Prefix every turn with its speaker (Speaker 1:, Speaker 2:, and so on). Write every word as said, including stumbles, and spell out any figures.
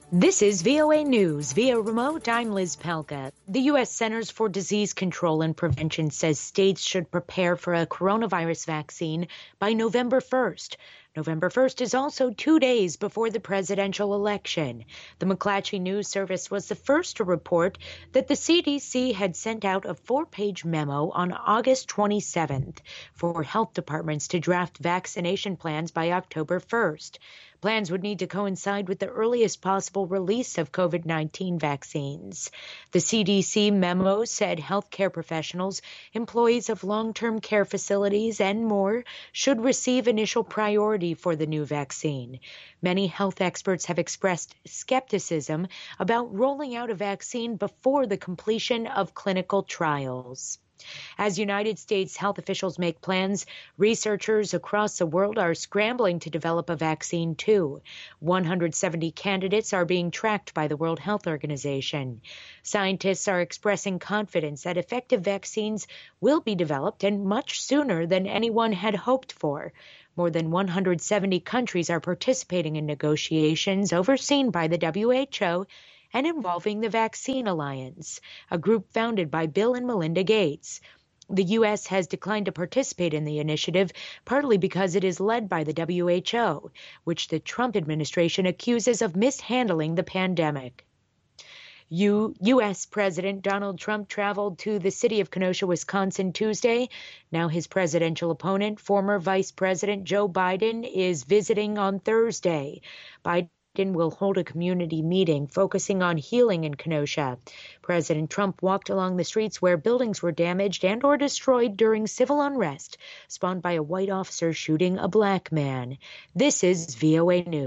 Speaker 1: This is V O A News. Via remote, I'm Liz Pelka. The U S Centers for Disease Control and Prevention says states should prepare for a coronavirus vaccine by November first. November first is also two days before the presidential election. The McClatchy News Service was the first to report that the C D C had sent out a four-page memo on August twenty-seventh for health departments to draft vaccination plans by October first. Plans would need to coincide with the earliest possible release of COVID nineteen vaccines. The C D C memo said healthcare professionals, employees of long-term care facilities, and more should receive initial priority for the new vaccine. Many health experts have expressed skepticism about rolling out a vaccine before the completion of clinical trials. As United States health officials make plans, researchers across the world are scrambling to develop a vaccine too. one hundred seventy candidates are being tracked by the World Health Organization. Scientists are expressing confidence that effective vaccines will be developed and much sooner than anyone had hoped for. More than one hundred seventy countries are participating in negotiations overseen by the W H O and involving the Vaccine Alliance, a group founded by Bill and Melinda Gates. The U S has declined to participate in the initiative, partly because it is led by the W H O, which the Trump administration accuses of mishandling the pandemic. U- U.S. President Donald Trump traveled to the city of Kenosha, Wisconsin Tuesday. Now his presidential opponent, former Vice President Joe Biden, is visiting on Thursday. Biden will hold a community meeting focusing on healing in Kenosha. President Trump walked along the streets where buildings were damaged and or destroyed during civil unrest spawned by a white officer shooting a black man. This is V O A News.